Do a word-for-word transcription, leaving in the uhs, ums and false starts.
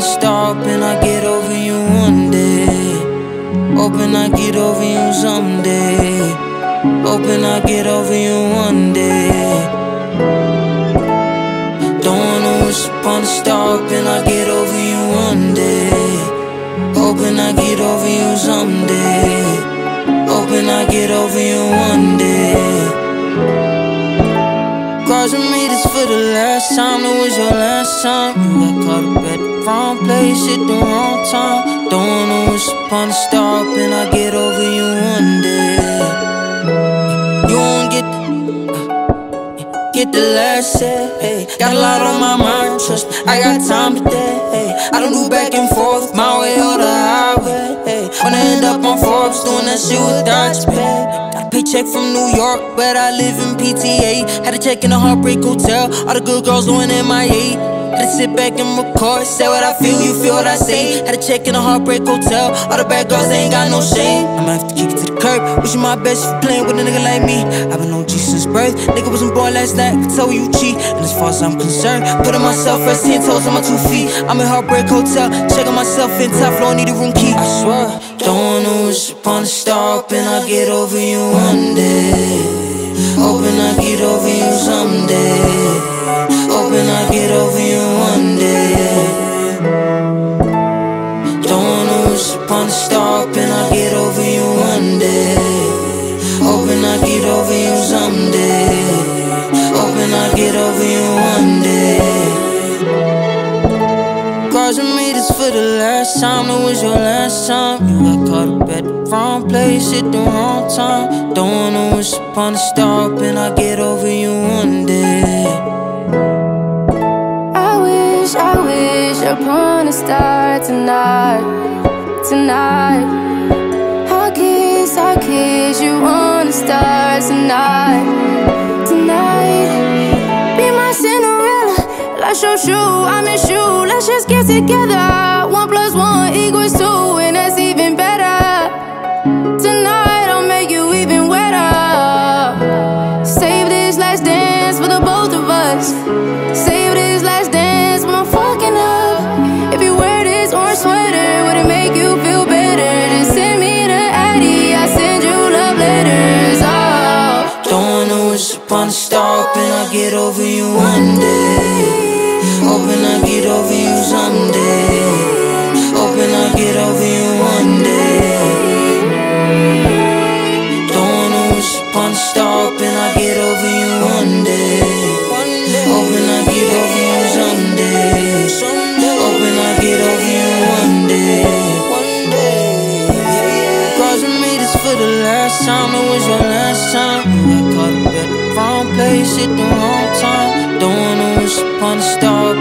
stop and I get over you one day. Hoping I get over you someday. Hoping I get over you one day. Don't wanna wish upon a star, hoping I get over you one day. Hoping I get over you someday. Hoping I get over you one day. Crossing me this for the last time, it was your last time. You got caught up at the wrong place at the wrong time. Don't wanna wish upon a star, hoping I get over you one day. You won't get the, get the last say, hey. Got a lot on my mind, trust me, I got time today, hey. I don't do back and forth, my way or the highway, hey. When I end up on Forbes, doing that shit without your pay. Got a paycheck from New York, but I live in P T A. Had a check in a Heartbreak Hotel, all the good girls going M I A. Had to sit back and record, say what I feel, you feel what I say. Had a check in a Heartbreak Hotel, all the bad girls, they ain't got no shame. I'ma have to kick it to the curb, wishing my best if you playing with a nigga like me. I've been O G since birth, nigga wasn't born last night, could tell you cheat. And as far as I'm concerned, putting myself first, ten toes on my two feet. I'm in Heartbreak Hotel, checking myself in top floor, need a room key. I swear, don't wanna wish upon a star, hoping I get over you one day. Hoping I get over you someday. Hoping I get over you one day. Don't wanna wish upon a star, hoping I get over you one day. Hoping I get over you someday. Hoping I get over you one day. Crossing me this for the last time, it was your last time. You got caught up at the wrong place at the wrong time. Don't wanna wish upon a star, hoping I get over you one day. I wish upon a star tonight, tonight. I kiss, I kiss you on the stars tonight, tonight. Be my Cinderella, let's show shoe, I miss you. Let's just get together. One plus one equals two, and that's even better. Tonight I'll make you even wetter. Save this last dance for the both of us. Save this last dance. If you wear this orange sweater, would it make you feel better? Just send me the Addy, I send you love letters. Oh, don't wanna wish upon a star, hoping I get over you one day. Hoping I get over you someday. Hoping I get over you one day. Don't wanna wish upon a star, hoping I get over you one day. Hoping I get over you someday. Hoping I get over you one day. One day. Crossing me this for the last time, it was your last time. You got caught up at the wrong place at the wrong time. Don't wanna wish upon a star,